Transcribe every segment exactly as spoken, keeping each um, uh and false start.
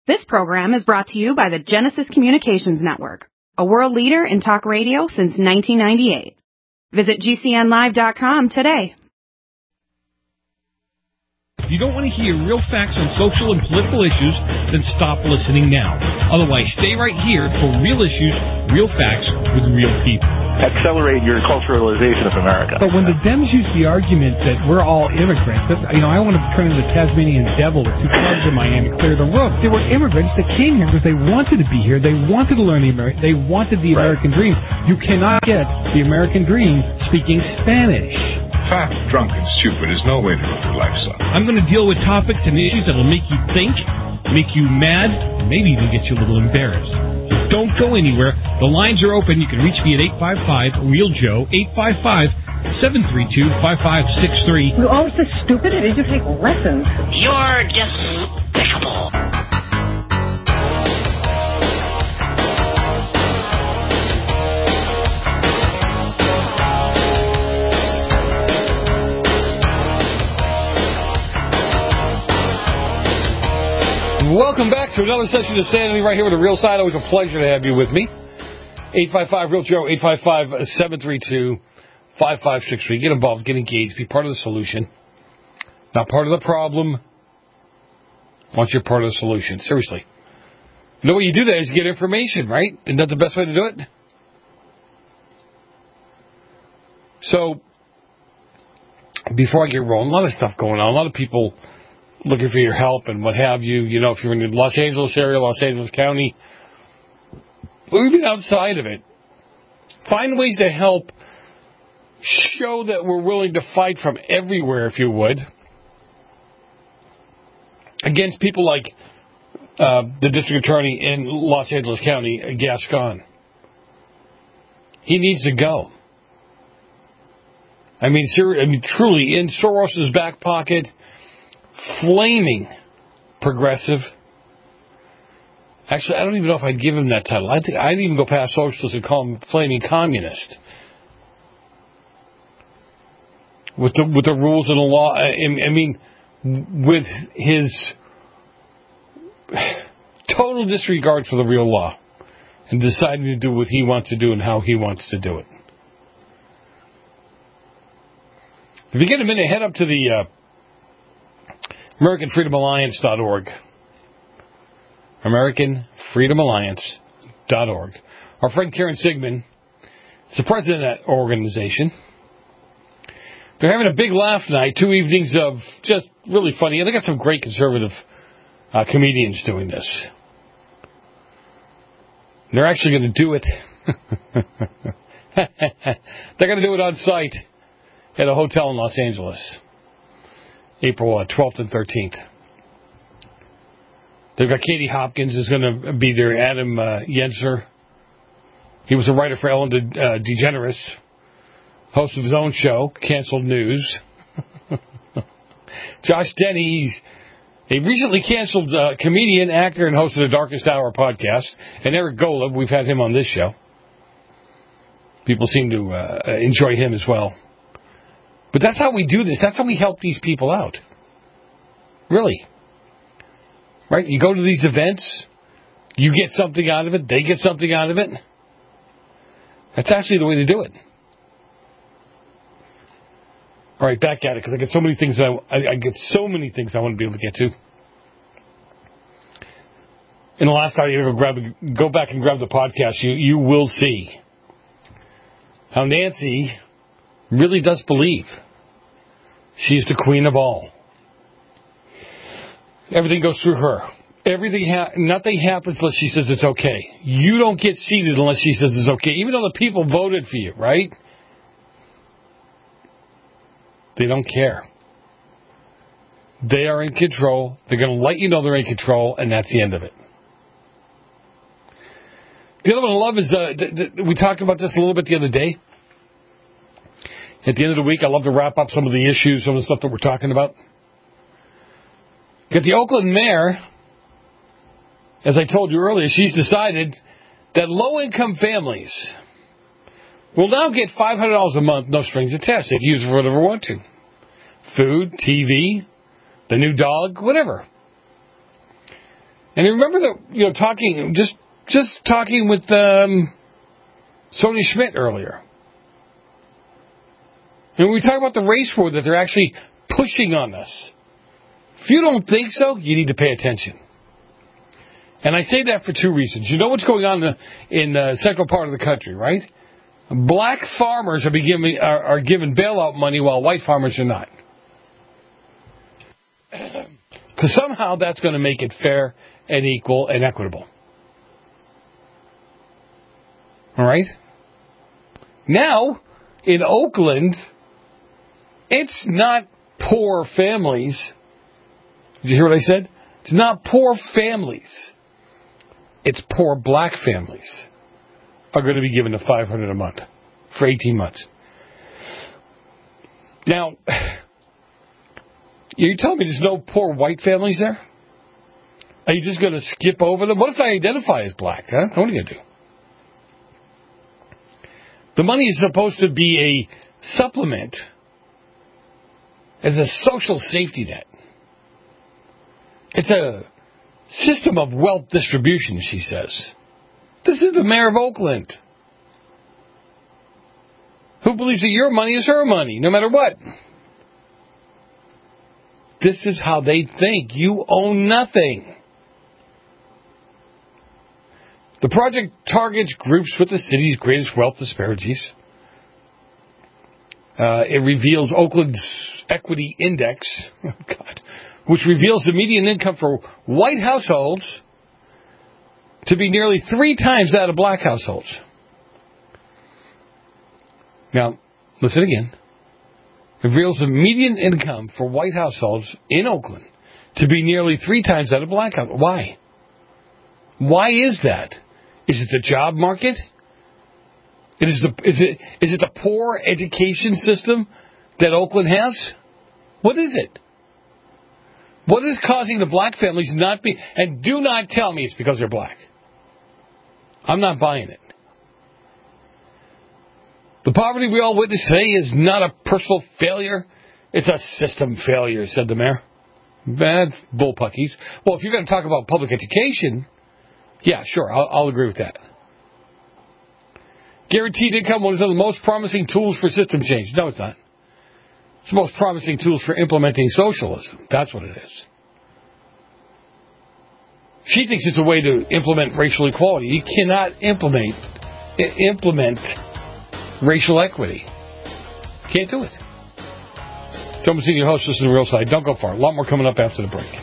This program is brought to you by the Genesis Communications Network, a world leader in talk radio since nineteen ninety-eight. Visit G C N live dot com today. If you don't want to hear real facts on social and political issues, then stop listening now. Otherwise, stay right here for real issues, real facts with real people. Accelerate your culturalization of America. But when the Dems use the argument that we're all immigrants, that, you know, I want to turn into the Tasmanian devil with two clubs in my hand and clear the road. They were immigrants that came here because they wanted to be here. They wanted to learn the American. They wanted the Right. American dream. You cannot get the American dream speaking Spanish. Fat, drunk, and stupid is no way to live your life, son. I'm going to deal with topics and issues that will make you think, make you mad, and maybe even get you a little embarrassed. So don't go anywhere. The lines are open. You can reach me at eight five five, REAL Joe, eight five five, seven three two, five five six three. You're always so stupid. Did you take lessons? You're despicable. Welcome back to another session of Sanity right here with The Real Side. Always a pleasure to have you with me. eight five five, REAL Joe, eight five five, seven three two, five five six three. Get involved, get engaged, be part of the solution. Not part of the problem. Once you're part of the solution. Seriously. You know what you do there is get information, right? Isn't that the best way to do it? So, before I get rolling, a lot of stuff going on. A lot of people looking for your help and what have you. You know, if you're in the Los Angeles area, Los Angeles County, or even outside of it, find ways to help show that we're willing to fight from everywhere, if you would, against people like uh, the district attorney in Los Angeles County, Gascon. He needs to go. I mean, ser- I mean, truly, in Soros's back pocket, flaming progressive. Actually, I don't even know if I'd give him that title. I think I'd even go past socialist and call him flaming communist. With the with the rules and the law, I, I mean, with his total disregard for the real law, and deciding to do what he wants to do and how he wants to do it. If you get a minute, head up to the uh, American Freedom Alliance dot org. American Freedom Alliance dot org. Our friend Karen Sigmund is the president of that organization. They're having a big laugh tonight. Two evenings of just really funny. And they got some great conservative uh, comedians doing this. They're actually going to do it. They're going to do it on site at a hotel in Los Angeles. April uh, twelfth and thirteenth. They've got Katie Hopkins is going to be there. Adam uh, Yenser. He was a writer for Ellen De- uh, DeGeneres. Host of his own show, Canceled News. Josh Denny, he's a recently canceled uh, comedian, actor, and host of the Darkest Hour podcast. And Eric Golub, we've had him on this show. People seem to uh, enjoy him as well. But that's how we do this. That's how we help these people out. Really. Right? You go to these events, you get something out of it, they get something out of it. That's actually the way to do it. All right, back at it, because I get so many things I, I, I get so many things I want to be able to get to. In the last hour, you go grab, go back and grab the podcast. You you will see how Nancy really does believe she's the queen of all. Everything goes through her. Everything ha- nothing happens unless she says it's okay. You don't get seated unless she says it's okay, even though the people voted for you, right? They don't care. They are in control. They're going to let you know they're in control, and that's the end of it. The other one I love is, uh, th- th- we talked about this a little bit the other day. At the end of the week, I love to wrap up some of the issues, some of the stuff that we're talking about. Got the Oakland mayor, as I told you earlier, she's decided that low-income families will now get five hundred dollars a month, no strings attached. They can use it for whatever they want to. Food, T V, the new dog, whatever. And I remember that, you know, talking, just just talking with um, Sonia Schmidt earlier. And we talk about the race war that they're actually pushing on us. If you don't think so, you need to pay attention. And I say that for two reasons. You know what's going on in the, in the central part of the country, right? Black farmers are, be given, are, are given bailout money while white farmers are not. Because somehow that's going to make it fair and equal and equitable. All right? Now, in Oakland, it's not poor families. Did you hear what I said? It's not poor families. It's poor black families are going to be given the five hundred dollars a month for eighteen months. Now, you're telling me there's no poor white families there? Are you just going to skip over them? What if I identify as black? Huh? What are you going to do? The money is supposed to be a supplement as a social safety net. It's a system of wealth distribution, she says. This is the mayor of Oakland, who believes that your money is her money, no matter what. This is how they think. You own nothing. The project targets groups with the city's greatest wealth disparities. Uh, it reveals Oakland's Equity Index, oh God, which reveals the median income for white households to be nearly three times that of black households. Now, listen again. It reveals the median income for white households in Oakland to be nearly three times that of black households. Why? Why is that? Is it the job market? It is, the, is, it, is it the poor education system that Oakland has? What is it? What is causing the black families not be... And do not tell me it's because they're black. I'm not buying it. The poverty we all witness today is not a personal failure. It's a system failure, said the mayor. Bad bullpuckies. Well, if you're going to talk about public education, yeah, sure, I'll, I'll agree with that. Guaranteed income was one of the most promising tools for system change. No, it's not. It's the most promising tools for implementing socialism. That's what it is. She thinks it's a way to implement racial equality. You cannot implement implement racial equity. Can't do it. John Mazzini, your host, listen to the Real Side. Don't go far. A lot more coming up after the break.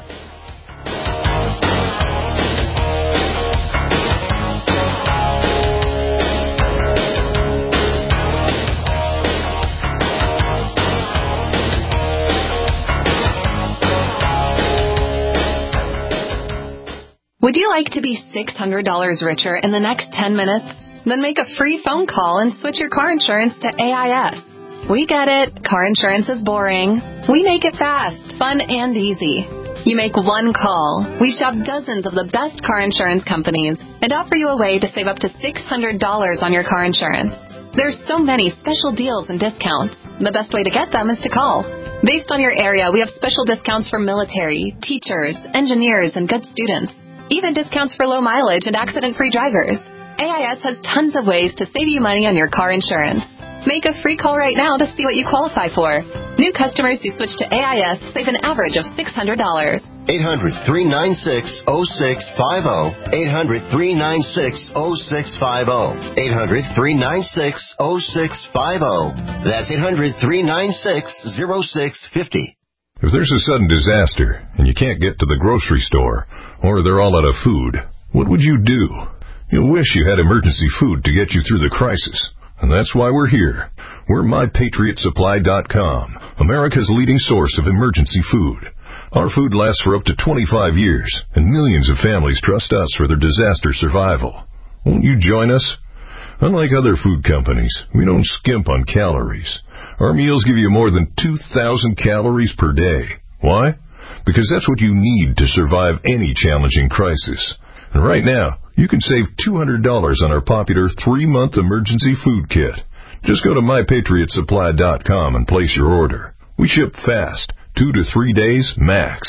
Would you like to be six hundred dollars richer in the next ten minutes? Then make a free phone call and switch your car insurance to A I S. We get it. Car insurance is boring. We make it fast, fun, and easy. You make one call. We shop dozens of the best car insurance companies and offer you a way to save up to six hundred dollars on your car insurance. There's so many special deals and discounts. The best way to get them is to call. Based on your area, we have special discounts for military, teachers, engineers, and good students. Even discounts for low mileage and accident-free drivers. A I S has tons of ways to save you money on your car insurance. Make a free call right now to see what you qualify for. New customers who switch to A I S save an average of six hundred dollars. eight hundred, three nine six, oh six five oh. eight hundred, three nine six, oh six five oh. eight hundred, three nine six, oh six five oh. That's eight hundred, three nine six, oh six five oh. If there's a sudden disaster and you can't get to the grocery store, or they're all out of food, what would you do? You'll wish you had emergency food to get you through the crisis. And that's why we're here. We're my patriot supply dot com, America's leading source of emergency food. Our food lasts for up to twenty-five years, and millions of families trust us for their disaster survival. Won't you join us? Unlike other food companies, we don't skimp on calories. Our meals give you more than two thousand calories per day. Why? Because that's what you need to survive any challenging crisis. And right now, you can save two hundred dollars on our popular three-month emergency food kit. Just go to my patriot supply dot com and place your order. We ship fast, two to three days max.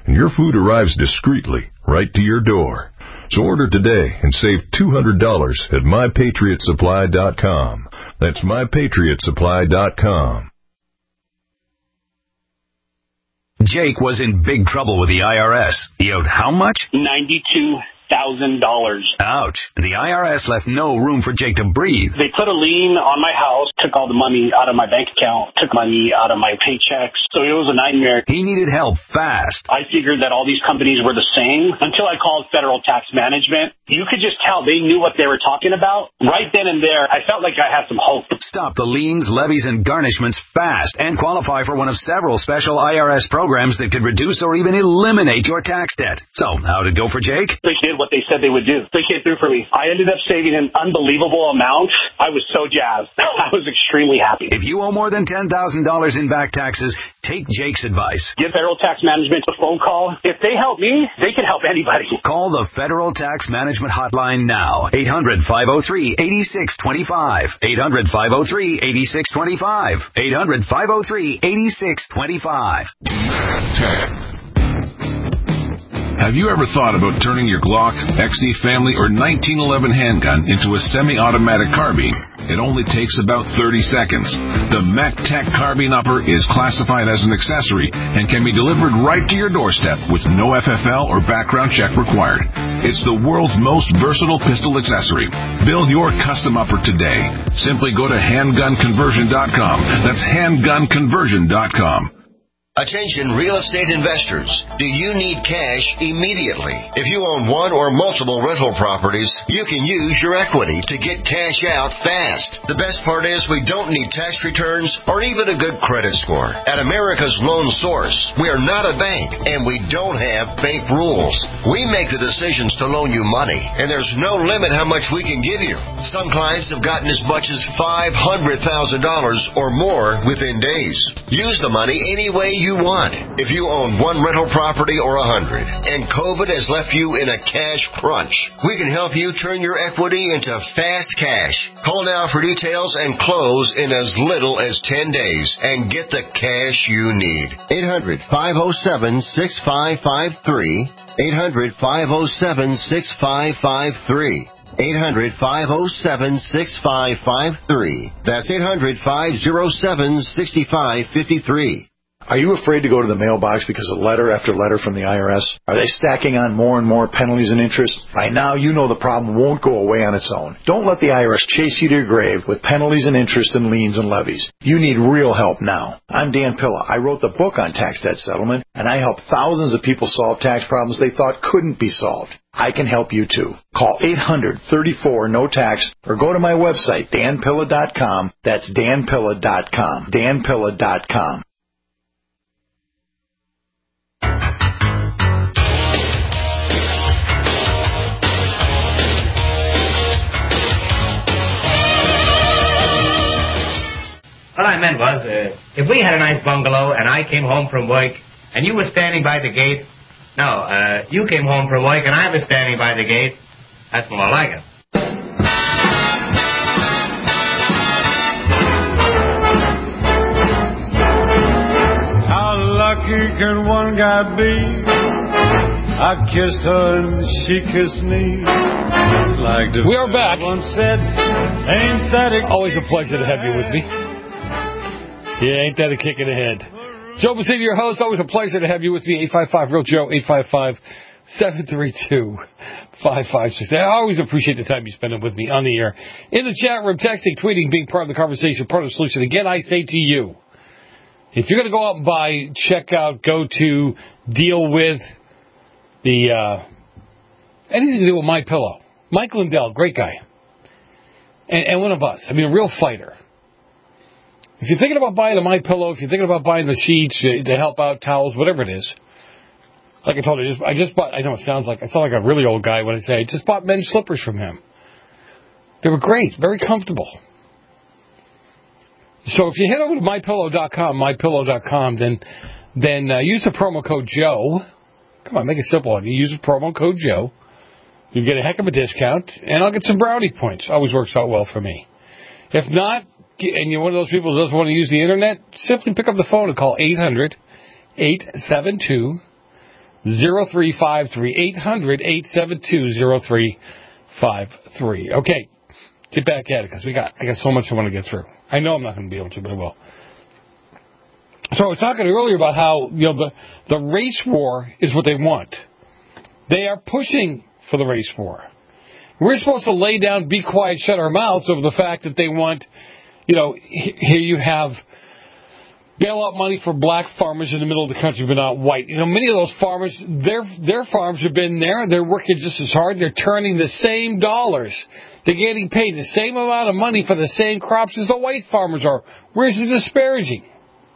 and your food arrives discreetly right to your door. So order today and save two hundred dollars at my patriot supply dot com. That's my patriot supply dot com. Jake was in big trouble with the I R S. He owed how much? ninety-two thousand dollars. Ouch. The I R S left no room for Jake to breathe. They put a lien on my house, took all the money out of my bank account, took money out of my paychecks. So it was a nightmare. He needed help fast. I figured that all these companies were the same until I called Federal Tax Management. You could just tell they knew what they were talking about. Right then and there, I felt like I had some hope. Stop the liens, levies, and garnishments fast and qualify for one of several special I R S programs that could reduce or even eliminate your tax debt. So, how'd it go for Jake? They did what they said they would do. They came through for me. I ended up saving an unbelievable amount. I was so jazzed. I was extremely happy. If you owe more than ten thousand dollars in back taxes, take Jake's advice. Give Federal Tax Management a phone call. If they help me, they can help anybody. Call the Federal Tax Management Hotline now. eight hundred, five oh three, eight six two five. eight hundred, five oh three, eight six two five. eight hundred, five oh three, eight six two five. Have you ever thought about turning your Glock, X D Family, or nineteen eleven handgun into a semi-automatic carbine? It only takes about thirty seconds. The MacTech Carbine Upper is classified as an accessory and can be delivered right to your doorstep with no F F L or background check required. It's the world's most versatile pistol accessory. Build your custom upper today. Simply go to handgun conversion dot com. That's handgun conversion dot com. Attention real estate investors. Do you need cash immediately? If you own one or multiple rental properties, you can use your equity to get cash out fast. The best part is we don't need tax returns or even a good credit score. At America's Loan Source, we are not a bank and we don't have bank rules. We make the decisions to loan you money and there's no limit how much we can give you. Some clients have gotten as much as five hundred thousand dollars or more within days. Use the money any way you you want. If you own one rental property or a hundred, and COVID has left you in a cash crunch, we can help you turn your equity into fast cash. Call now for details and close in as little as ten days and get the cash you need. eight hundred, five oh seven, six five five three. eight hundred, five oh seven, six five five three. eight hundred, five oh seven, six five five three. That's eight hundred, five oh seven, six five five three. Are you afraid to go to the mailbox because of letter after letter from the I R S? Are they stacking on more and more penalties and interest? By now, you know the problem won't go away on its own. Don't let the I R S chase you to your grave with penalties and interest and liens and levies. You need real help now. I'm Dan Pilla. I wrote the book on tax debt settlement, and I help thousands of people solve tax problems they thought couldn't be solved. I can help you too. Call eight hundred, thirty-four, no tax or go to my website, dan pilla dot com. That's dan pilla dot com. dan pilla dot com. What I meant was, uh, if we had a nice bungalow and I came home from work and you were standing by the gate, no, uh, you came home from work and I was standing by the gate, that's more like it. How lucky can one guy be? I kissed her and she kissed me. Like the we are back. Once said, ain't that a always a pleasure to have you with me. Yeah, ain't that a kick in the head? Joe Basini, your host. Always a pleasure to have you with me. eight five five, real Joe, eight five five, seven three two, five five six. I always appreciate the time you spend with me on the air. In the chat room, texting, tweeting, being part of the conversation, part of the solution. Again, I say to you, if you're going to go out and buy, check out, go to, deal with the, uh, anything to do with MyPillow. Mike Lindell, great guy. And, and one of us. I mean, a real fighter. If you're thinking about buying a MyPillow, if you're thinking about buying the sheets to help out, towels, whatever it is, like I told you, I just, I just bought, I know it sounds like, I sound like a really old guy when I say I just bought men's slippers from him. They were great, very comfortable. So if you head over to my pillow dot com, my pillow dot com, then, then uh, use the promo code Joe. Come on, make it simple. You use the promo code Joe. You get a heck of a discount, and I'll get some brownie points. Always works out well for me. If not, and you're one of those people who doesn't want to use the internet, simply pick up the phone and call eight hundred, eight seven two, zero three five three. eight hundred, eight seven two, zero three five three. Okay, get back at it because we got I got so much I want to get through. I know I'm not going to be able to, but I will. So I was talking earlier about how, you know, the, the race war is what they want. They are pushing for the race war. We're supposed to lay down, be quiet, shut our mouths over the fact that they want, you know, here you have bailout money for black farmers in the middle of the country, but not white. You know, many of those farmers, their their farms have been there. They're working just as hard. They're turning the same dollars. They're getting paid the same amount of money for the same crops as the white farmers are. Where's the disparaging?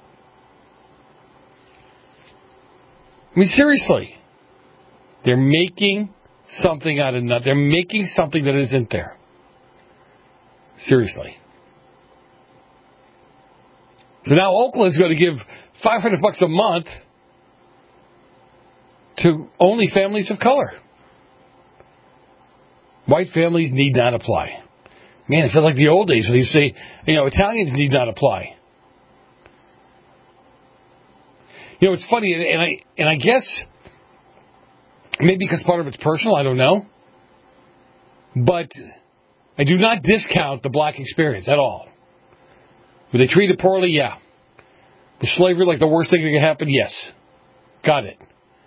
I mean, seriously. They're making something out of nothing. They're making something that isn't there. Seriously. So now Oakland's going to give five hundred bucks a month to only families of color. White families need not apply. Man, it feels like the old days when you say, you know, Italians need not apply. You know, it's funny, and I and I guess maybe because part of it's personal, I don't know. But I do not discount the black experience at all. Were they treated poorly? Yeah. Was slavery like the worst thing that could happen? Yes. Got it.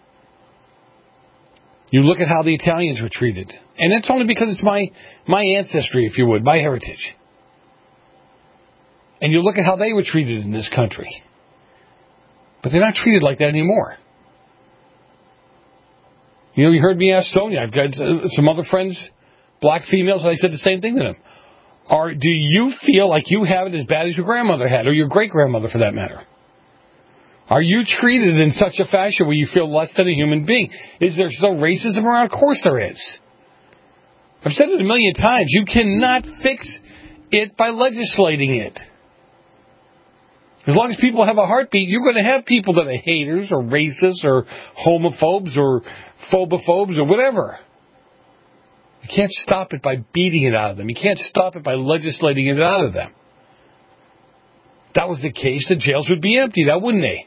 You look at how the Italians were treated. And it's only because it's my, my ancestry, if you would, my heritage. And you look at how they were treated in this country. But they're not treated like that anymore. You know, you heard me ask Sonia. I've got some other friends, black females, and I said the same thing to them. Are, do you feel like you have it as bad as your grandmother had, or your great-grandmother for that matter? Are you treated in such a fashion where you feel less than a human being? Is there still racism around? Of course there is. I've said it a million times. You cannot fix it by legislating it. As long as people have a heartbeat, you're going to have people that are haters or racists or homophobes or phobophobes or whatever. You can't stop it by beating it out of them. You can't stop it by legislating it out of them. If that was the case, the jails would be empty, now wouldn't they?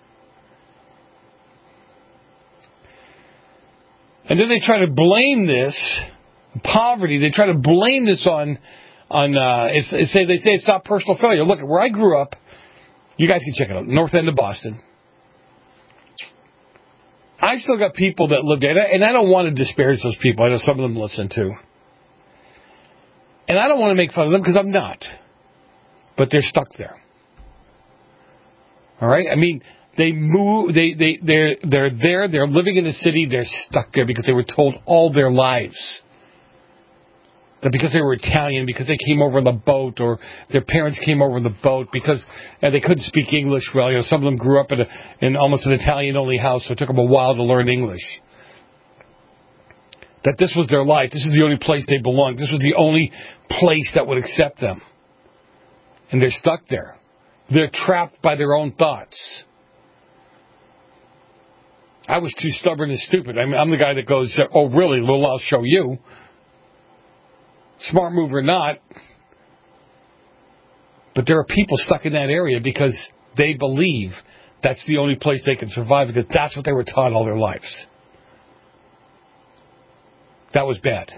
And then they try to blame this poverty. They try to blame this on on. Uh, it's, it's, they say it's not personal failure. Look, where I grew up, you guys can check it out. North End of Boston. I still got people that live there, and I don't want to disparage those people. I know some of them listen too. And I don't want to make fun of them because I'm not. But they're stuck there. All right? I mean, they move, they, they, they're, they're there, they're living in the city, they're stuck there because they were told all their lives that because they were Italian, because they came over on the boat, or their parents came over on the boat, because and they couldn't speak English well. You know, some of them grew up in, a, in almost an Italian-only house, so it took them a while to learn English. That this was their life. This is the only place they belonged. This was the only place that would accept them. And they're stuck there. They're trapped by their own thoughts. I was too stubborn and stupid. I mean, I'm the guy that goes, oh, really? Well, I'll show you. Smart move or not. But there are people stuck in that area because they believe that's the only place they can survive because that's what they were taught all their lives. That was bad.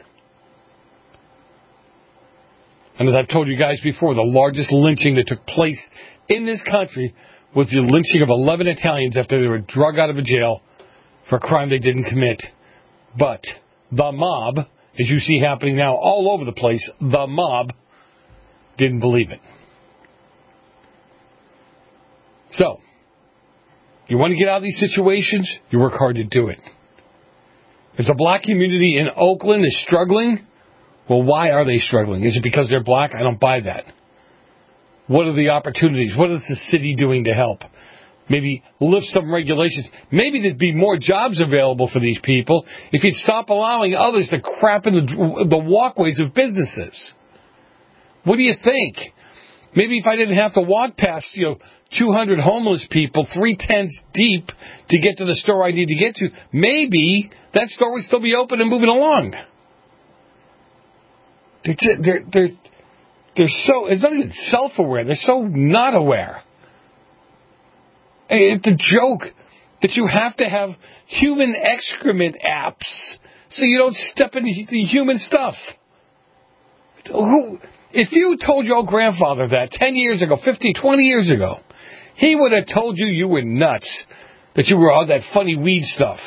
And as I've told you guys before, the largest lynching that took place in this country was the lynching of eleven Italians after they were drug out of a jail for a crime they didn't commit. But the mob, as you see happening now all over the place, the mob didn't believe it. So, you want to get out of these situations, you work hard to do it. If the black community in Oakland is struggling, well, why are they struggling? Is it because they're black? I don't buy that. What are the opportunities? What is the city doing to help? Maybe lift some regulations. Maybe there'd be more jobs available for these people if you'd stop allowing others to crap in the, the walkways of businesses. What do you think? Maybe if I didn't have to walk past, you know, two hundred homeless people, three tents deep to get to the store I need to get to, maybe that store would still be open and moving along. They're, they're, they're, they're so, it's not even self-aware. They're so not aware. It's a joke that you have to have human excrement apps so you don't step in the human stuff. Who, if you told your grandfather that ten years ago, fifteen, twenty years ago, he would have told you you were nuts, that you were all that funny weed stuff.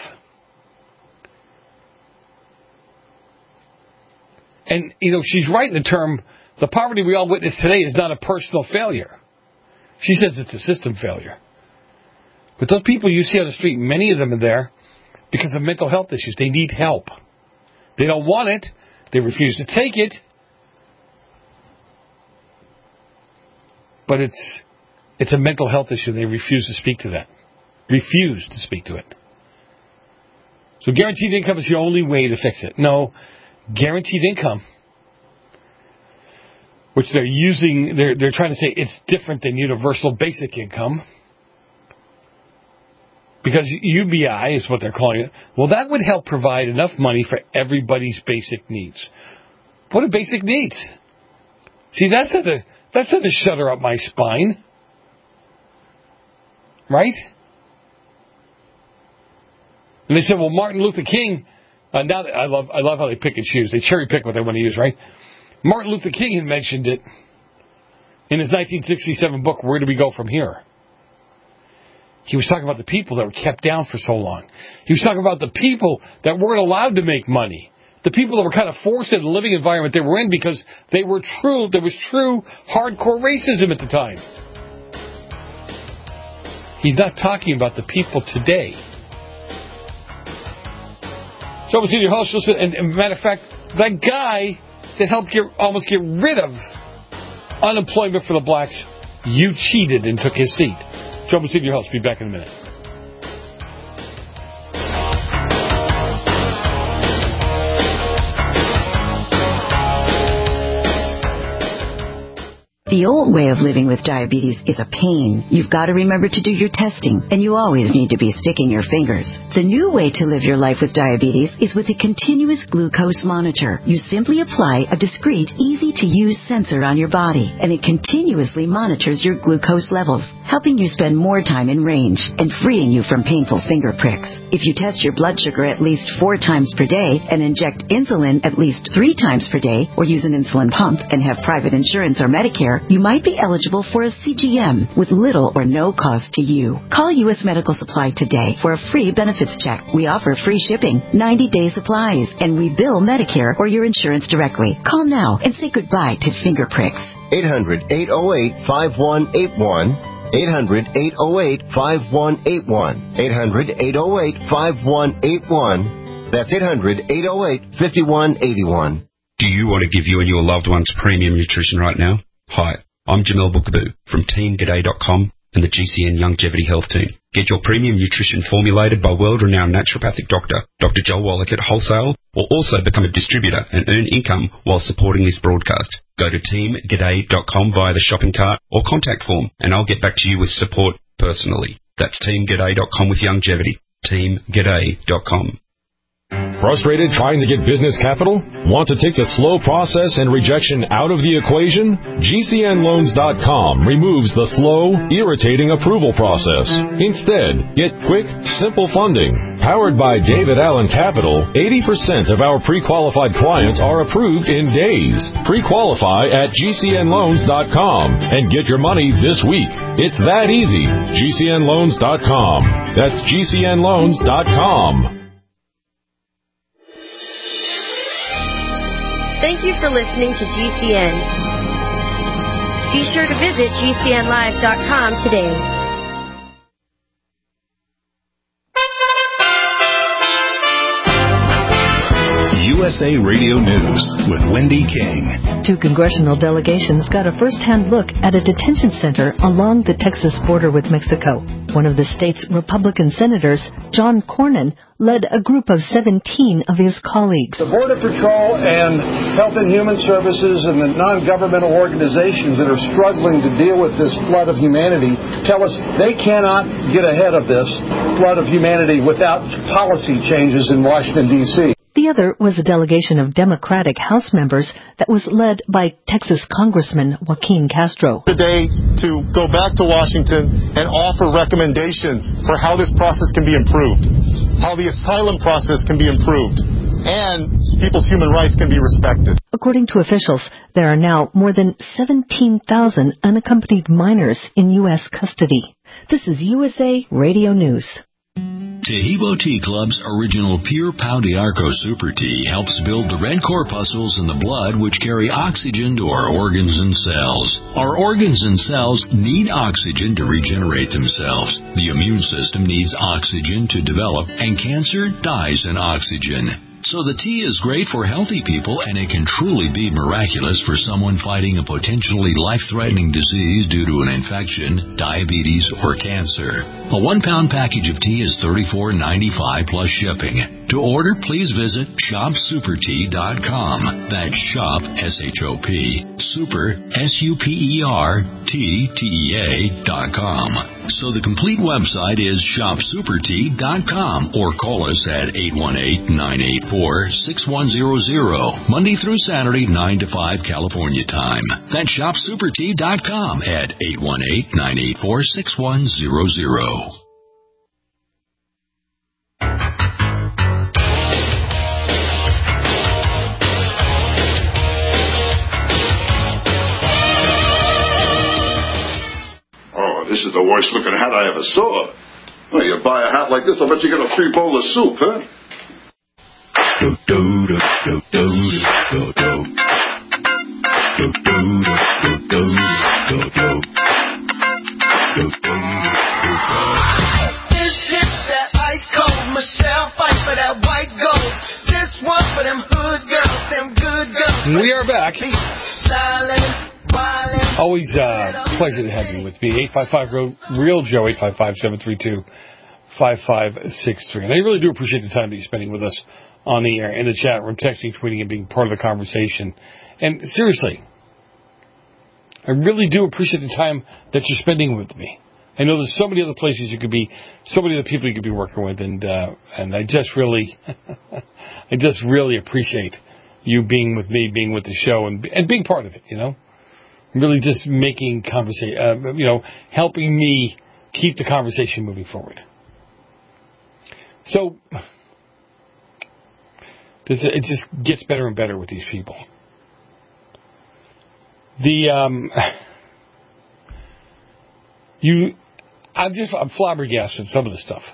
And, you know, she's right in the term, the poverty we all witness today is not a personal failure. She says it's a system failure. But those people you see on the street, many of them are there because of mental health issues. They need help. They don't want it. They refuse to take it. But it's it's a mental health issue. They refuse to speak to that. Refuse to speak to it. So guaranteed income is the only way to fix it. No, guaranteed income, which they're using, they're, they're trying to say it's different than universal basic income. Because U B I is what they're calling it. Well, that would help provide enough money for everybody's basic needs. What are basic needs? See, that's not to, that's not to shudder up my spine. Right? And they said, well, Martin Luther King, uh, now that I love, I love how they pick and choose. They cherry pick what they want to use, right? Martin Luther King had mentioned it in his nineteen sixty-seven book, Where Do We Go From Here? He was talking about the people that were kept down for so long. He was talking about the people that weren't allowed to make money. The people that were kind of forced into the living environment they were in because they were true, there was true hardcore racism at the time. He's not talking about the people today. So I was in your house, and, and matter of fact, that guy that helped get, almost get rid of unemployment for the blacks, you cheated and took his seat. Joe will see your host. Be back in a minute. The old way of living with diabetes is a pain. You've got to remember to do your testing, and you always need to be sticking your fingers. The new way to live your life with diabetes is with a continuous glucose monitor. You simply apply a discreet, easy-to-use sensor on your body, and it continuously monitors your glucose levels, helping you spend more time in range and freeing you from painful finger pricks. If you test your blood sugar at least four times per day and inject insulin at least three times per day, or use an insulin pump and have private insurance or Medicare, you might be eligible for a C G M with little or no cost to you. Call U S Medical Supply today for a free benefits check. We offer free shipping, ninety-day supplies, and we bill Medicare or your insurance directly. Call now and say goodbye to finger pricks. eight hundred, eight oh eight, five one eight one. eight hundred, eight oh eight, five one eight one. eight hundred, eight oh eight, five one eight one. That's eight hundred, eight oh eight, five one eight one. Do you want to give you and your loved ones premium nutrition right now? Hi, I'm Jamel Bookaboo from team g'day dot com and the G C N Longevity Health Team. Get your premium nutrition formulated by world-renowned naturopathic doctor, Doctor Joel Wallach at wholesale, or also become a distributor and earn income while supporting this broadcast. Go to team g'day dot com via the shopping cart or contact form, and I'll get back to you with support personally. That's team g'day dot com with longevity. team g'day dot com. Frustrated trying to get business capital? Want to take the slow process and rejection out of the equation? G C N loans dot com removes the slow, irritating approval process. Instead, get quick, simple funding. Powered by David Allen Capital, eighty percent of our pre-qualified clients are approved in days. Pre-qualify at G C N loans dot com and get your money this week. It's that easy. G C N loans dot com. That's G C N loans dot com. Thank you for listening to G C N. Be sure to visit G C N live dot com today. U S A Radio News with Wendy King. Two congressional delegations got a first-hand look at a detention center along the Texas border with Mexico. One of the state's Republican senators, John Cornyn, led a group of seventeen of his colleagues. The Border Patrol and Health and Human Services and the non-governmental organizations that are struggling to deal with this flood of humanity tell us they cannot get ahead of this flood of humanity without policy changes in Washington, D C The other was a delegation of Democratic House members that was led by Texas Congressman Joaquin Castro. Today to go back to Washington and offer recommendations for how this process can be improved, how the asylum process can be improved, and people's human rights can be respected. According to officials, there are now more than seventeen thousand unaccompanied minors in U S custody. This is U S A Radio News. Tahibo Tea Club's original Pure Pau d'Arco Super Tea helps build the red corpuscles in the blood which carry oxygen to our organs and cells. Our organs and cells need oxygen to regenerate themselves. The immune system needs oxygen to develop, and cancer dies in oxygen. So the tea is great for healthy people, and it can truly be miraculous for someone fighting a potentially life-threatening disease due to an infection, diabetes, or cancer. A one-pound package of tea is thirty-four ninety-five plus shipping. To order, please visit shop super tea dot com. That's shop, S H O P, super, S U P E R, T, T E A, dot com. So the complete website is shop super tea dot com, or call us at eight one eight, nine eight four, six one zero zero, Monday through Saturday, nine to five California time. That's shop super tea dot com at eight one eight, nine eight four, six one zero zero. This is the worst looking hat I ever saw. Well, you buy a hat like this, I bet you get a free bowl of soup, huh? Do do do do do do do. Do do do do do do. Do do do do. This hit that ice cold Michelle fight for that white gold. This one for them hood girls, them good girls. We are back. Silent. Always a uh, pleasure to have you with me. eight five five, real Joe, eight five five, seven three two, five five six three. And I really do appreciate the time that you're spending with us on the air, in the chat room, texting, tweeting, and being part of the conversation. And seriously, I really do appreciate the time that you're spending with me. I know there's so many other places you could be, so many other people you could be working with, and uh, and I just really, I just really appreciate you being with me, being with the show, and and being part of it, you know? Really just making conversation, uh, you know, helping me keep the conversation moving forward. So, this, it just gets better and better with these people. The, um, you, I'm just, I'm flabbergasted some of the stuff.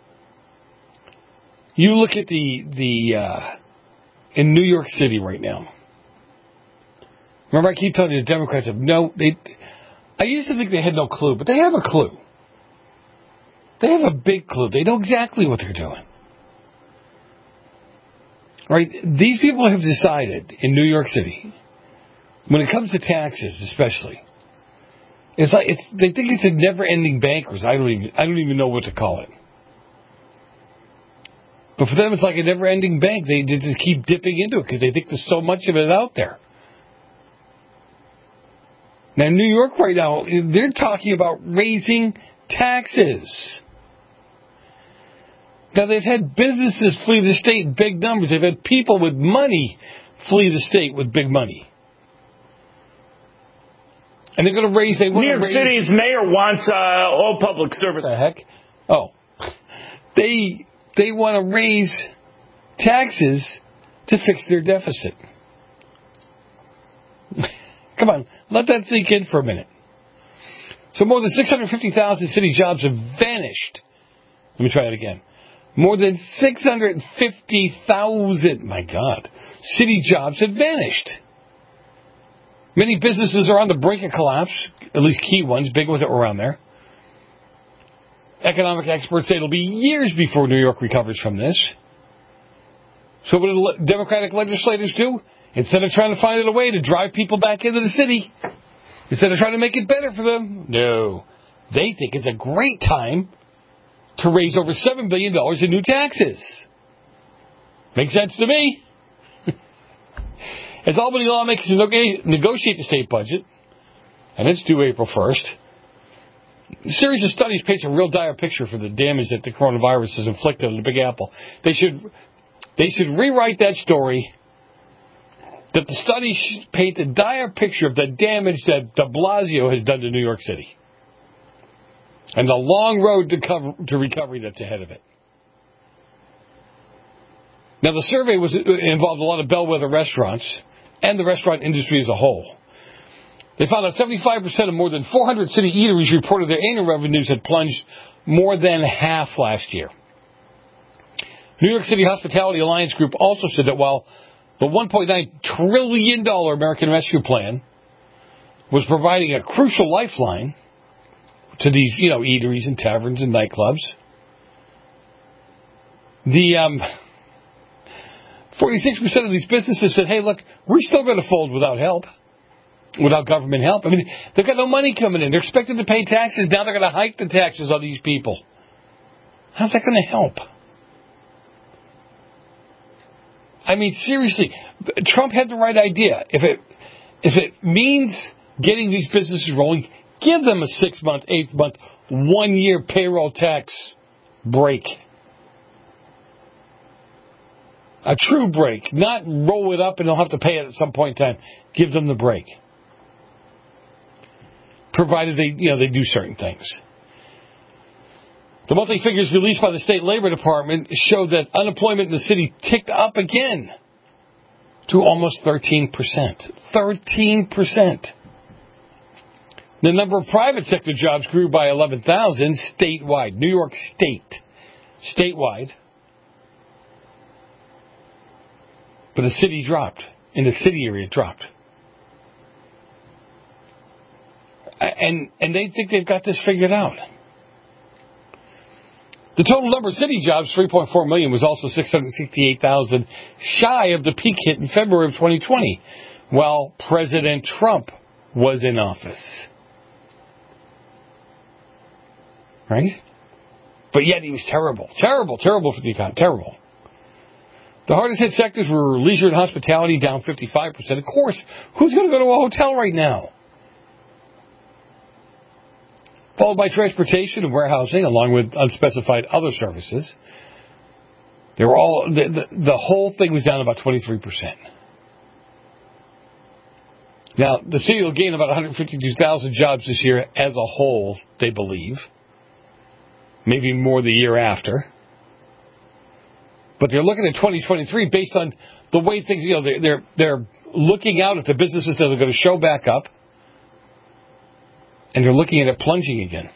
You look at the, the, uh, in New York City right now. Remember, I keep telling you the Democrats have no, they, I used to think they had no clue, but they have a clue. They have a big clue. They know exactly what they're doing. Right? These people have decided in New York City, when it comes to taxes especially, it's like, it's, they think it's a never-ending bankers. I don't even, I don't even know what to call it. But for them, it's like a never-ending bank. They just keep dipping into it because they think there's so much of it out there. Now, in New York right now, they're talking about raising taxes. Now, they've had businesses flee the state in big numbers. They've had people with money flee the state with big money. And they're going to raise... They New York raise, City's mayor wants uh, all public service... What the heck? Oh. They, they want to raise taxes to fix their deficit. Come on, let that sink in for a minute. So more than six hundred fifty thousand city jobs have vanished. Let me try that again. More than six hundred fifty thousand, my God, city jobs have vanished. Many businesses are on the brink of collapse, at least key ones, big ones that were around there. Economic experts say it'll be years before New York recovers from this. So what do the Democratic legislators do? Instead of trying to find a way to drive people back into the city, instead of trying to make it better for them, no. They think it's a great time to raise over seven billion dollars in new taxes. Makes sense to me. As Albany lawmakers negotiate the state budget, and it's due April first, a series of studies paints a real dire picture for the damage that the coronavirus has inflicted on the Big Apple. They should... They should rewrite that story that the study paint a dire picture of the damage that de Blasio has done to New York City and the long road to, cover, to recovery that's ahead of it. Now, the survey was involved a lot of bellwether restaurants and the restaurant industry as a whole. They found that seventy-five percent of more than four hundred city eateries reported their annual revenues had plunged more than half last year. New York City Hospitality Alliance Group also said that while the one point nine trillion dollars American Rescue Plan was providing a crucial lifeline to these, you know, eateries and taverns and nightclubs, the um, forty-six percent of these businesses said, hey, look, we're still going to fold without help, without government help. I mean, they've got no money coming in. They're expected to pay taxes. Now they're going to hike the taxes on these people. How's that going to help? I mean, seriously, Trump had the right idea. If it if it means getting these businesses rolling, give them a six-month, eight-month, one-year payroll tax break. A true break. Not roll it up and they'll have to pay it at some point in time. Give them the break. Provided they, you know, they do certain things. The monthly figures released by the State Labor Department showed that unemployment in the city ticked up again to almost thirteen percent. thirteen percent. The number of private sector jobs grew by eleven thousand statewide. New York State. Statewide. But the city dropped. In the city area, it dropped. And, and they think they've got this figured out. The total number of city jobs, three point four million, was also six hundred sixty-eight thousand shy of the peak hit in February of twenty twenty, while President Trump was in office. Right? But yet he was terrible. Terrible, terrible for the economy. Terrible. The hardest hit sectors were leisure and hospitality, down fifty-five percent. Of course, who's going to go to a hotel right now? Followed by transportation and warehousing, along with unspecified other services. They were all the, the, the whole thing was down about twenty-three percent. Now, the city will gain about one hundred fifty-two thousand jobs this year as a whole, they believe. Maybe more the year after. But they're looking at twenty twenty-three based on the way things, you know, they're they're, they're looking out at the businesses that are going to show back up. And they're looking at it plunging again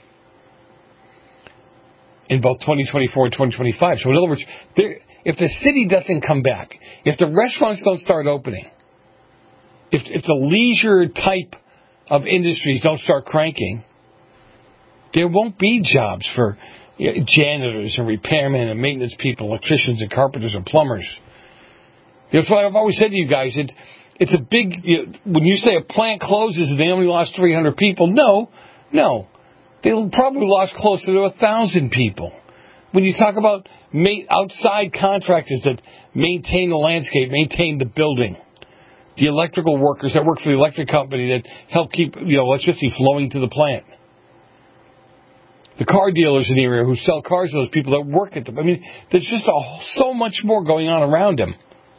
in both twenty twenty-four and twenty twenty-five. So in other words, if the city doesn't come back, if the restaurants don't start opening, if, if the leisure type of industries don't start cranking, there won't be jobs for you know, janitors and repairmen and maintenance people, electricians and carpenters and plumbers. You know, that's why I've always said to you guys, it, It's a big, you know, when you say a plant closes and they only lost three hundred people, no, no. They probably lost closer to one thousand people. When you talk about ma- outside contractors that maintain the landscape, maintain the building, the electrical workers that work for the electric company that help keep, you know, electricity flowing to the plant, the car dealers in the area who sell cars to those people that work at them. I mean, there's just a, so much more going on around them.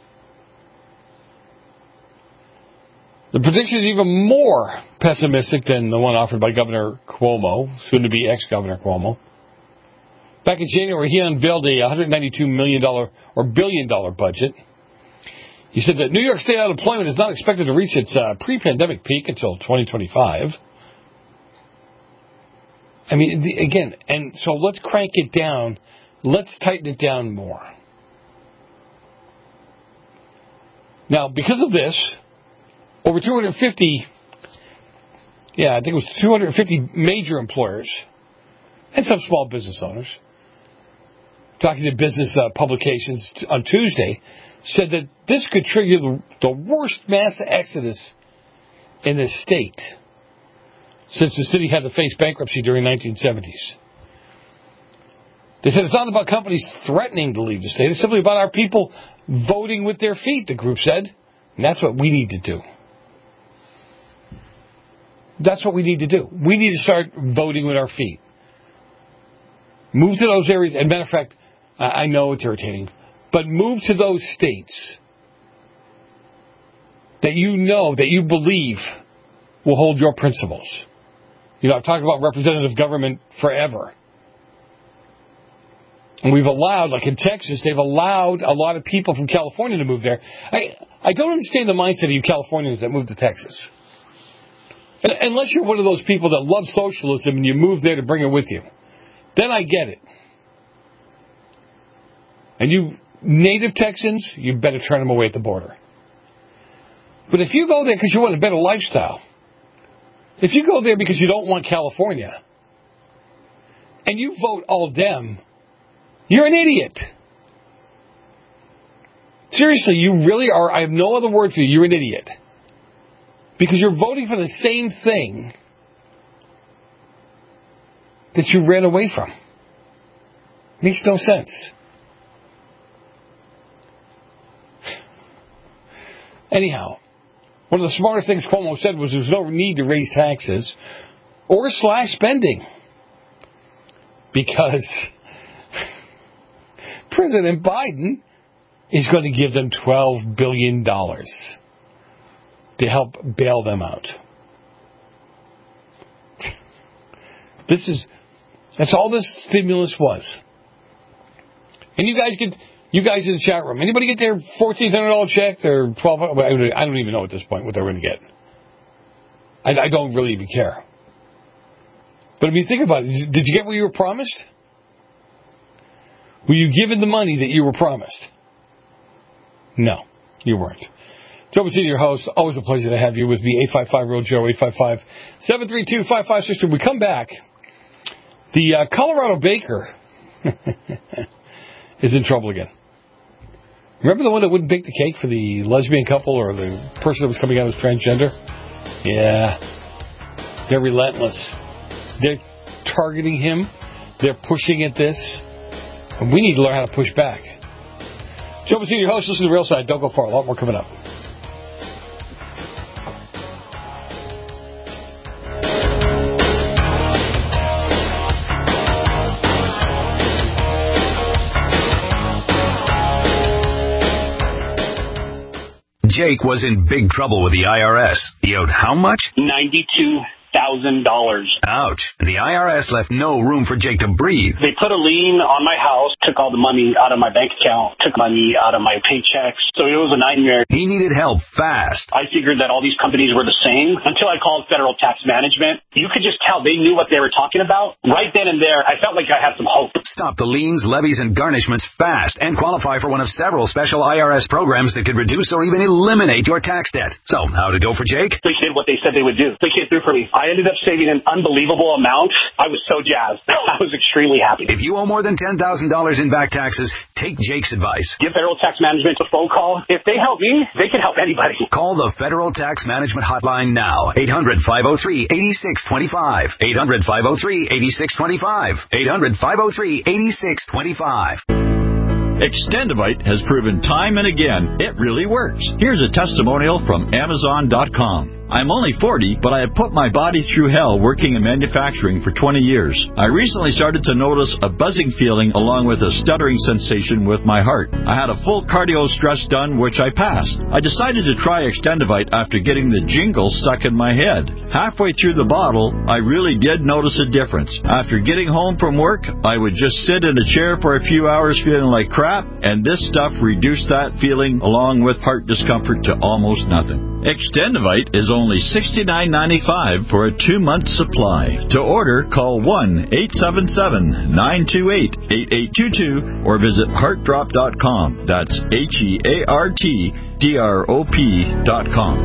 The prediction is even more pessimistic than the one offered by Governor Cuomo, soon-to-be ex-Governor Cuomo. Back in January, he unveiled a one hundred ninety-two million dollars or billion dollar budget. He said that New York State unemployment is not expected to reach its uh, pre-pandemic peak until twenty twenty-five. I mean, the, again, and so let's crank it down. Let's tighten it down more. Now, because of this, over two hundred fifty, yeah, I think it was two hundred fifty major employers and some small business owners, talking to business uh, publications t- on Tuesday, said that this could trigger the, the worst mass exodus in the state since the city had to face bankruptcy during the nineteen seventies. They said it's not about companies threatening to leave the state. It's simply about our people voting with their feet, the group said. And that's what we need to do. That's what we need to do. We need to start voting with our feet. Move to those areas. And matter of fact, I know it's irritating, But move to those states that you know, that you believe will hold your principles. You know, I've talked about representative government forever. And we've allowed, like in Texas, they've allowed a lot of people from California to move there. I I don't understand the mindset of you Californians that move to Texas. And, unless you're one of those people that love socialism and you move there to bring it with you. Then I get it. And you native Texans, you better turn them away at the border. But if you go there because you want a better lifestyle, if you go there because you don't want California, and you vote all Dem, you're an idiot. Seriously, you really are. I have no other word for you. You're an idiot. Because you're voting for the same thing that you ran away from. Makes no sense. Anyhow, one of the smarter things Cuomo said was there's no need to raise taxes or slash spending. Because President Biden is going to give them twelve billion dollars to help bail them out. This is, that's all this stimulus was. And you guys get, you guys in the chat room, anybody get their fourteen hundred dollars check or twelve hundred dollars? I don't even know at this point what they're going to get. I, I don't really even care. But if you think about it, did you get what you were promised? Were you given the money that you were promised? No, you weren't. Joe Bassini, your host. Always a pleasure to have you with me. eight five five, real Joe, eight five five, seven three two, five five six two. We come back. The uh, Colorado baker is in trouble again. Remember the one that wouldn't bake the cake for the lesbian couple or the person that was coming out as transgender? Yeah. They're relentless. They're targeting him. They're pushing at this. And we need to learn how to push back. Joe Bassini, your host. Listen to the Real Side. Don't go far. A lot more coming up. Jake was in big trouble with the I R S. He owed how much? ninety-two thousand dollars. Ouch. The I R S left no room for Jake to breathe. They put a lien on my house, took all the money out of my bank account, took money out of my paychecks. So it was a nightmare. He needed help fast. I figured that all these companies were the same until I called Federal Tax Management. You could just tell they knew what they were talking about. Right then and there, I felt like I had some hope. Stop the liens, levies, and garnishments fast and qualify for one of several special I R S programs that could reduce or even eliminate your tax debt. So, how to go for Jake? They did what they said they would do. They came through for me. I ended up saving an unbelievable amount. I was so jazzed. I was extremely happy. If you owe more than ten thousand dollars in back taxes, take Jake's advice. Give Federal Tax Management a phone call. If they help me, they can help anybody. Call the Federal Tax Management Hotline now. eight hundred, five oh three, eight six two five. eight hundred, five oh three, eight six two five. eight hundred, five oh three, eight six two five. Extendivite has proven time and again it really works. Here's a testimonial from Amazon dot com. I'm only forty, but I have put my body through hell working in manufacturing for twenty years. I recently started to notice a buzzing feeling along with a stuttering sensation with my heart. I had a full cardio stress done, which I passed. I decided to try Extendivite after getting the jingle stuck in my head. Halfway through the bottle, I really did notice a difference. After getting home from work, I would just sit in a chair for a few hours feeling like crap, and this stuff reduced that feeling along with heart discomfort to almost nothing. Extendivite is only sixty-nine ninety-five for a two-month supply. To order, call one eight seven seven, nine two eight, eight eight two two or visit heart drop dot com. That's H E A R T D R O P dot com.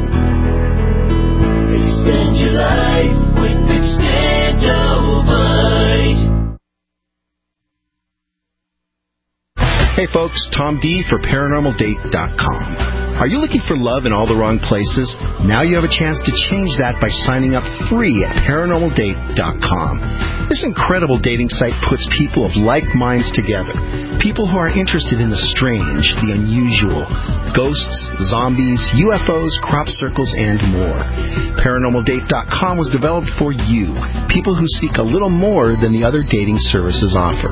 Extend your life with Extendivite. Hey folks, Tom D for paranormal date dot com. Are you looking for love in all the wrong places? Now you have a chance to change that by signing up free at paranormal date dot com. This incredible dating site puts people of like minds together. People who are interested in the strange, the unusual, ghosts, zombies, U F Os, crop circles, and more. paranormal date dot com was developed for you, people who seek a little more than the other dating services offer.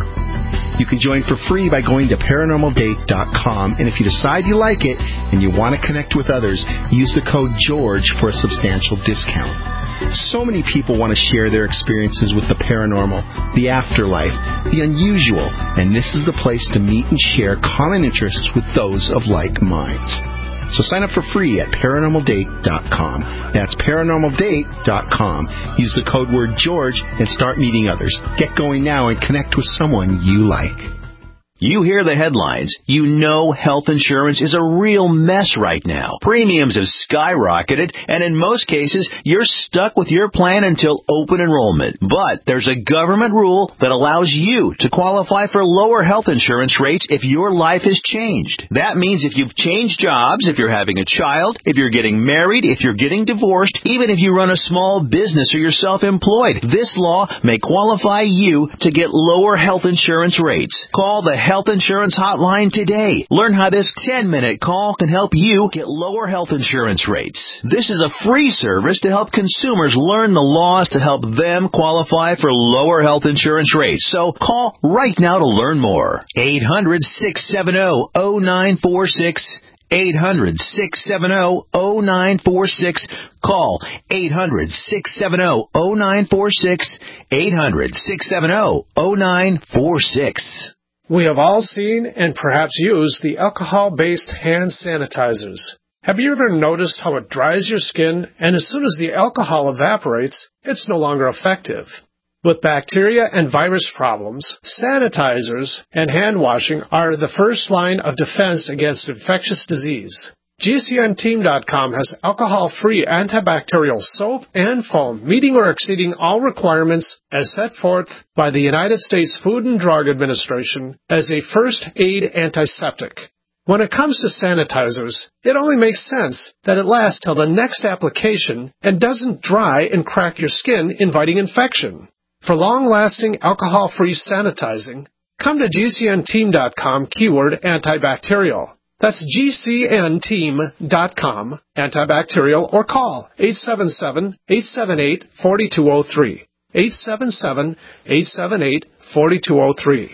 You can join for free by going to paranormal date dot com, and if you decide you like it and you want to connect with others, use the code GEORGE for a substantial discount. So many people want to share their experiences with the paranormal, the afterlife, the unusual, and this is the place to meet and share common interests with those of like minds. So sign up for free at paranormal date dot com. That's paranormal date dot com. Use the code word George and start meeting others. Get going now and connect with someone you like. You hear the headlines. You know health insurance is a real mess right now. Premiums have skyrocketed, and in most cases, you're stuck with your plan until open enrollment. But there's a government rule that allows you to qualify for lower health insurance rates if your life has changed. That means if you've changed jobs, if you're having a child, if you're getting married, if you're getting divorced, even if you run a small business or you're self-employed, this law may qualify you to get lower health insurance rates. Call the Health Insurance Hotline today. Learn how this ten-minute call can help you get lower health insurance rates. This is a free service to help consumers learn the laws to help them qualify for lower health insurance rates. So call right now to learn more. eight hundred, six seven zero, zero nine four six. eight hundred, six seven zero, zero nine four six. Call eight hundred, six seven zero, zero nine four six. eight hundred, six seven zero, zero nine four six. We have all seen and perhaps used the alcohol-based hand sanitizers. Have you ever noticed how it dries your skin, and as soon as the alcohol evaporates, it's no longer effective? With bacteria and virus problems, sanitizers and hand washing are the first line of defense against infectious disease. G C N team dot com has alcohol-free antibacterial soap and foam, meeting or exceeding all requirements as set forth by the United States Food and Drug Administration as a first-aid antiseptic. When it comes to sanitizers, it only makes sense that it lasts till the next application and doesn't dry and crack your skin, inviting infection. For long-lasting alcohol-free sanitizing, come to G C N team dot com keyword antibacterial. That's G C N team dot com, antibacterial, or call eight seven seven, eight seven eight, four two zero three. eight seven seven, eight seven eight, four two zero three.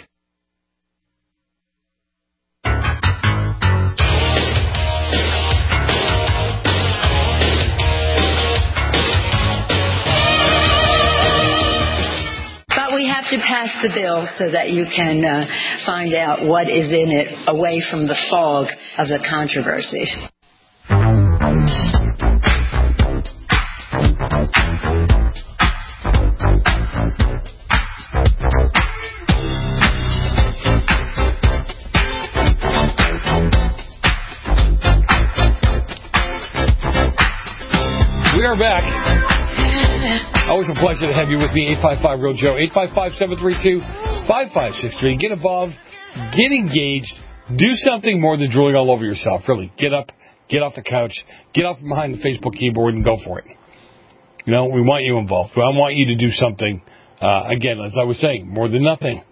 We have to pass the bill so that you can uh, find out what is in it away from the fog of the controversy. We are back. Always a pleasure to have you with me. eight five five, real Joe. eight five five, seven three two, five five six three. Get involved. Get engaged. Do something more than drooling all over yourself. Really. Get up. Get off the couch. Get off from behind the Facebook keyboard and go for it. You know, we want you involved. I want you to do something, uh, again, as I was saying, more than nothing.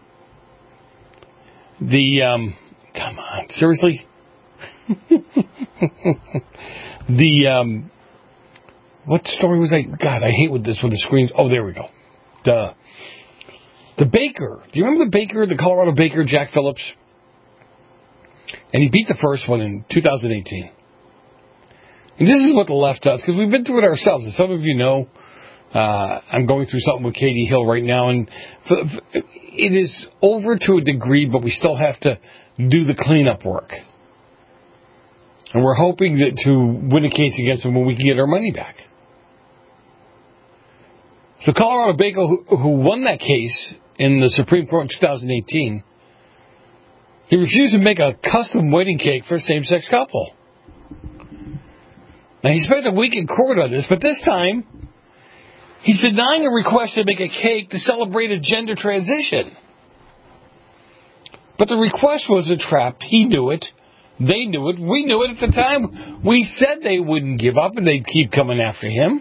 The, um, come on, seriously? the, um, what story was that? God, I hate with this with the screens. Oh, there we go. The the baker. Do you remember the baker, the Colorado baker, Jack Phillips? And he beat the first one in two thousand eighteen. And this is what the left does, because we've been through it ourselves. And some of you know, uh, I'm going through something with Katie Hill right now, and it is over to a degree, but we still have to do the cleanup work. And we're hoping that to win a case against them when we can get our money back. So Colorado Baker, who, who won that case in the Supreme Court in two thousand eighteen, he refused to make a custom wedding cake for a same-sex couple. Now, he spent a week in court on this, but this time, he's denying a request to make a cake to celebrate a gender transition. But the request was a trap. He knew it. They knew it. We knew it at the time. We said they wouldn't give up and they'd keep coming after him.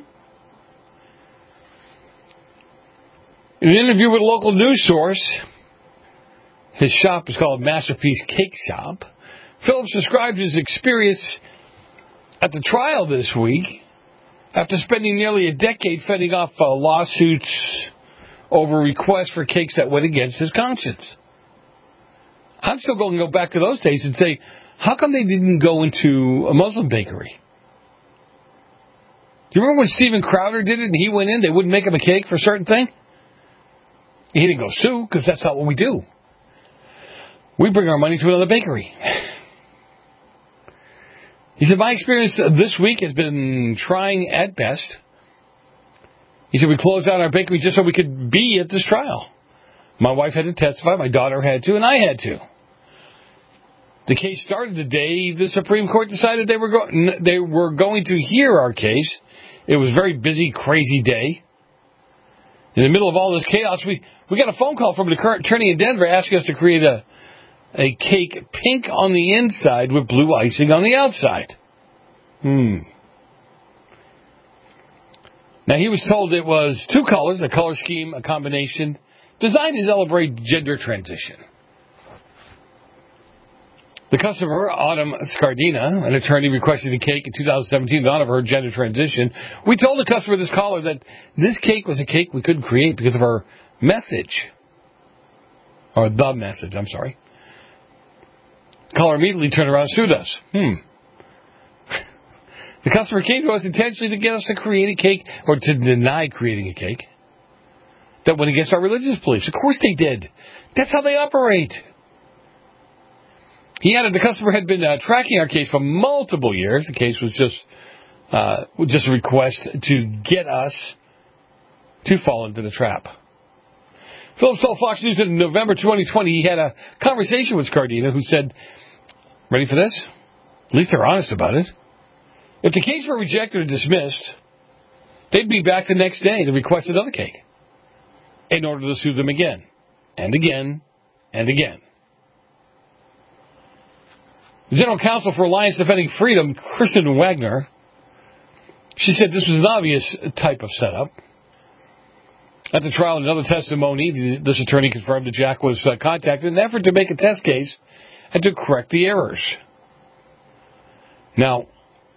In an interview with a local news source, his shop is called Masterpiece Cake Shop, Phillips described his experience at the trial this week after spending nearly a decade fending off uh, lawsuits over requests for cakes that went against his conscience. I'm still going to go back to those days and say, how come they didn't go into a Muslim bakery? Do you remember when Steven Crowder did it and he went in, they wouldn't make him a cake for a certain thing? He didn't go sue, because that's not what we do. We bring our money to another bakery. He said, my experience this week has been trying at best. He said, we closed out our bakery just so we could be at this trial. My wife had to testify, my daughter had to, and I had to. The case started the day the Supreme Court decided they were, go- they were going to hear our case. It was a very busy, crazy day. In the middle of all this chaos, we, we got a phone call from the current attorney in Denver asking us to create a, a cake pink on the inside with blue icing on the outside. Hmm. Now, he was told it was two colors, a color scheme, a combination, designed to celebrate gender transition. The customer, Autumn Scardina, an attorney requested a cake in two thousand seventeen in honor of her gender transition. We told the customer, this caller, that this cake was a cake we couldn't create because of our message. Or the message, I'm sorry. The caller immediately turned around and sued us. Hmm. The customer came to us intentionally to get us to create a cake, or to deny creating a cake, that went against our religious beliefs. Of course they did. That's how they operate. He added the customer had been uh, tracking our case for multiple years. The case was just uh, just a request to get us to fall into the trap. Phillips told Fox News in November twenty twenty he had a conversation with Scardina, who said, ready for this? At least they're honest about it. If the case were rejected or dismissed, they'd be back the next day to request another cake in order to sue them again, and again, and again. The General Counsel for Alliance Defending Freedom, Kristen Wagner, she said this was an obvious type of setup. At the trial, in another testimony, this attorney confirmed that Jack was uh, contacted in an effort to make a test case and to correct the errors. Now,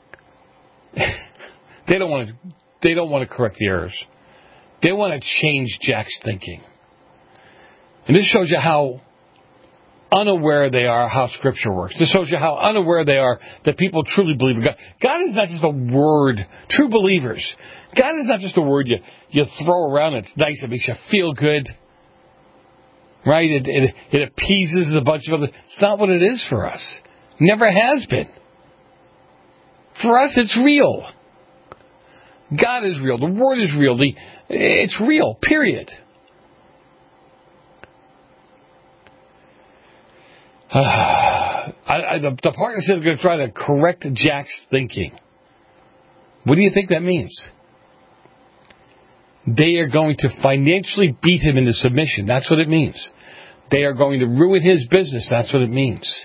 they don't want to. They don't want to correct the errors. They want to change Jack's thinking, and this shows you how unaware they are how Scripture works. This shows you how unaware they are that people truly believe in God. God is not just a word. True believers. God is not just a word you, you throw around. It's nice. It makes you feel good. Right? It, it, it appeases a bunch of other... It's not what it is for us. Never has been. For us, it's real. God is real. The Word is real. The, it's real. Period. Uh, I, I, the, the partner said they're going to try to correct Jack's thinking. What do you think that means? They are going to financially beat him into submission. That's what it means. They are going to ruin his business. That's what it means.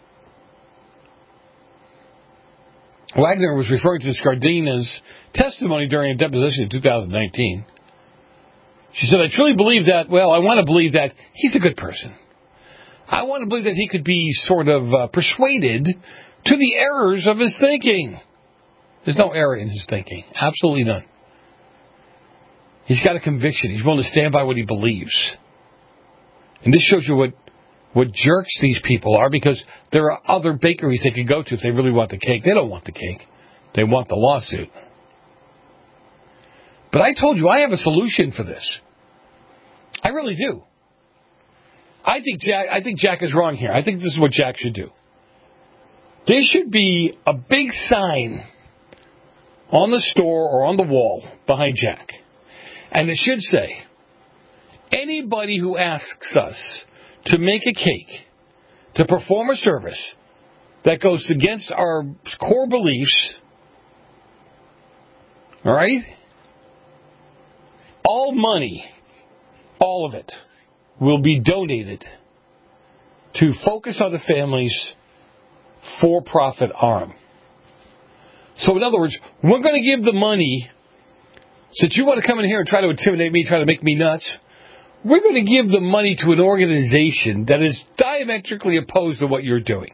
Wagner was referring to Scardina's testimony during a deposition in two thousand nineteen. She said, I truly believe that, well, I want to believe that he's a good person. I want to believe that he could be sort of uh, persuaded to the errors of his thinking. There's no error in his thinking. Absolutely none. He's got a conviction. He's willing to stand by what he believes. And this shows you what, what jerks these people are, because there are other bakeries they could go to if they really want the cake. They don't want the cake. They want the lawsuit. But I told you I have a solution for this. I really do. I think Jack, I think Jack is wrong here. I think this is what Jack should do. There should be a big sign on the store or on the wall behind Jack. And it should say, anybody who asks us to make a cake, to perform a service that goes against our core beliefs, all right? All money, all of it, will be donated to Focus on the Family's for-profit arm. So in other words, we're going to give the money, since you want to come in here and try to intimidate me, try to make me nuts, we're going to give the money to an organization that is diametrically opposed to what you're doing.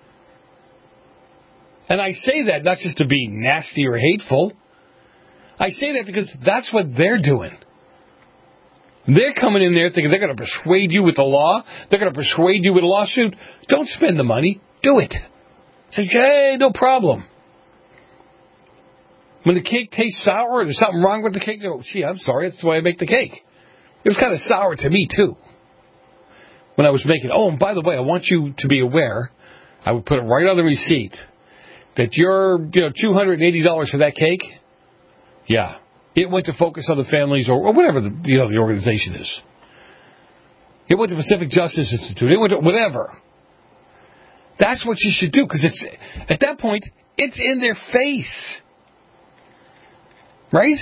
And I say that not just to be nasty or hateful. I say that because that's what they're doing. They're coming in there thinking they're going to persuade you with the law. They're going to persuade you with a lawsuit. Don't spend the money. Do it. Say, hey, no problem. When the cake tastes sour or there's something wrong with the cake, oh, gee, I'm sorry. That's the way I make the cake. It was kind of sour to me, too, when I was making it. Oh, and by the way, I want you to be aware, I would put it right on the receipt, that your, you know, two hundred eighty dollars for that cake, yeah, it went to Focus on the Families or, or whatever the, you know, the organization is. It went to Pacific Justice Institute. It went to whatever. That's what you should do, because it's at that point, it's in their face. Right?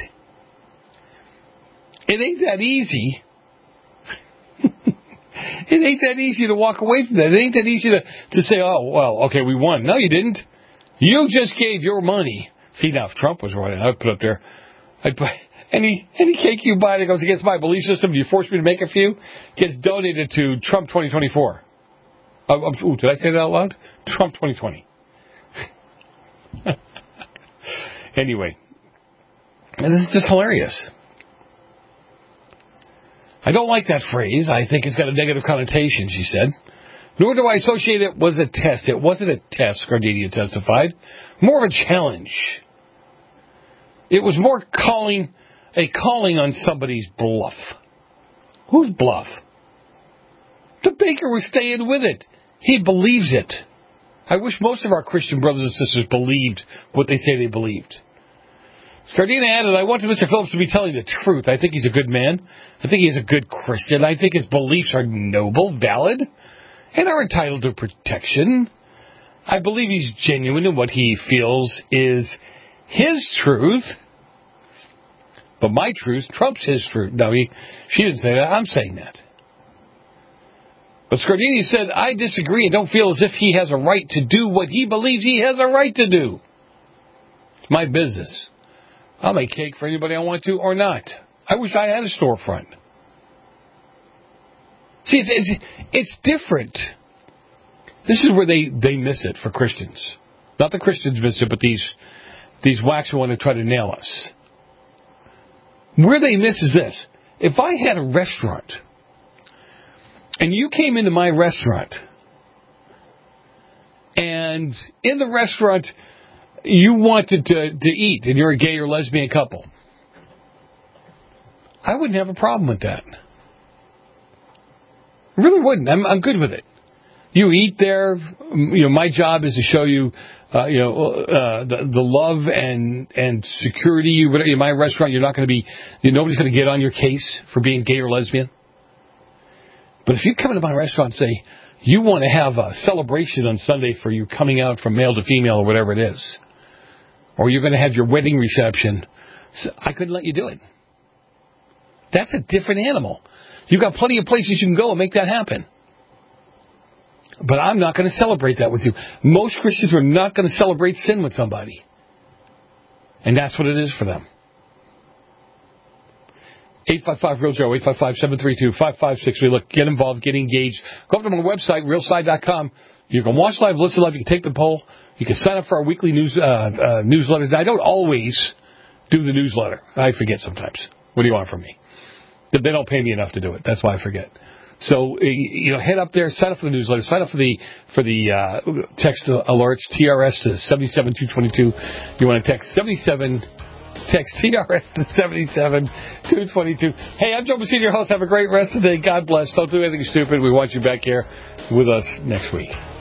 It ain't that easy. It ain't that easy to walk away from that. It ain't that easy to, to say, oh, well, okay, we won. No, you didn't. You just gave your money. See, now, if Trump was running, I'd put up there, I'd put, any, any cake you buy that goes against my belief system, you force me to make a few, gets donated to Trump twenty twenty-four. Uh, ooh, did I say that out loud? Trump twenty twenty. Anyway. And this is just hilarious. I don't like that phrase. I think it's got a negative connotation, she said. Nor do I associate it was a test. It wasn't a test, Scardini testified. More of a challenge. It was more calling a calling on somebody's bluff. Whose bluff? The baker was staying with it. He believes it. I wish most of our Christian brothers and sisters believed what they say they believed. Scardina added, I wanted Mister Phillips to be telling the truth. I think he's a good man. I think he's a good Christian. I think his beliefs are noble, valid, and are entitled to protection. I believe he's genuine in what he feels is his truth. But my truth trumps his truth. No, he, she didn't say that. I'm saying that. But Scardini said, I disagree and don't feel as if he has a right to do what he believes he has a right to do. It's my business. I'll make cake for anybody I want to or not. I wish I had a storefront. See, it's, it's, it's different. This is where they, they miss it for Christians. Not the Christians miss it, but these, these whacks who want to try to nail us. Where they miss is this. If I had a restaurant, and you came into my restaurant, and in the restaurant you wanted to, to eat, and you're a gay or lesbian couple, I wouldn't have a problem with that. I really wouldn't. I'm, I'm good with it. You eat there. You know, my job is to show you, uh, you know, uh, the, the love and and security. In my restaurant, you're not going to be, you know, nobody's going to get on your case for being gay or lesbian. But if you come into my restaurant and say you want to have a celebration on Sunday for you coming out from male to female or whatever it is, or you're going to have your wedding reception, I couldn't let you do it. That's a different animal. You've got plenty of places you can go and make that happen. But I'm not going to celebrate that with you. Most Christians are not going to celebrate sin with somebody. And that's what it is for them. eight five five real Joe, eight five five, seven three two, five five six three. Look, get involved, get engaged. Go up to my website, real side dot com. You can watch live, listen live. You can take the poll. You can sign up for our weekly news uh, uh, newsletters. Now, I don't always do the newsletter. I forget sometimes. What do you want from me? They don't pay me enough to do it. That's why I forget. So, you know, head up there, sign up for the newsletter, sign up for the for the uh, text alerts, T R S to seven seven two two two. You want to text seventy-seven, text T R S to seven seven two two two. Hey, I'm Joe Messina, your host. Have a great rest of the day. God bless. Don't do anything stupid. We want you back here with us next week.